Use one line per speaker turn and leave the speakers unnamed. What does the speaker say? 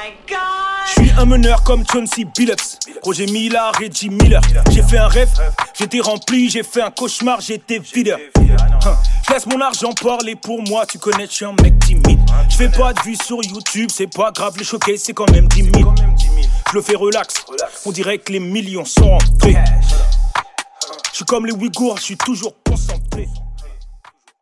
Je suis un meneur comme Chauncey Billups, Roger Miller et Jim Miller. J'ai fait un rêve, j'étais rempli, j'ai fait un cauchemar, j'étais videur. Je laisse mon argent parler pour moi, tu connais, je suis un mec timide. Je fais pas de vues sur YouTube, c'est pas grave, les choquer c'est quand même 10 000. Je le fais relax, on dirait que les millions sont rentrés. Je suis comme les Ouïghours, je suis toujours concentré.